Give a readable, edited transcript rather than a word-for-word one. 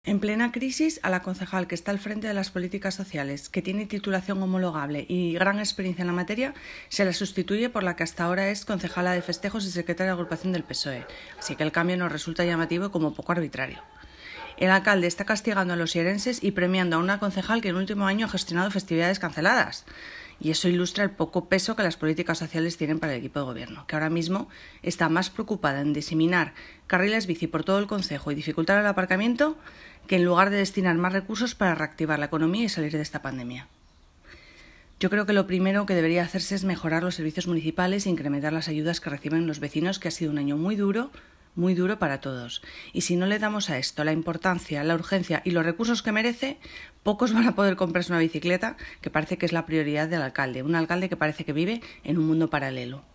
En plena crisis, a la concejal que está al frente de las políticas sociales, que tiene titulación homologable y gran experiencia en la materia, se la sustituye por la que hasta ahora es concejala de festejos y secretaria de agrupación del PSOE, así que el cambio nos resulta llamativo y como poco arbitrario. El alcalde está castigando a los sierenses y premiando a una concejal que en el último año ha gestionado festividades canceladas. Y eso ilustra el poco peso que las políticas sociales tienen para el equipo de gobierno, que ahora mismo está más preocupada en diseminar carriles bici por todo el concejo y dificultar el aparcamiento que en lugar de destinar más recursos para reactivar la economía y salir de esta pandemia. Yo creo que lo primero que debería hacerse es mejorar los servicios municipales e incrementar las ayudas que reciben los vecinos, que ha sido un año muy duro para todos. Y si no le damos a esto la importancia, la urgencia y los recursos que merece, pocos van a poder comprarse una bicicleta, que parece que es la prioridad del alcalde. Un alcalde que parece que vive en un mundo paralelo.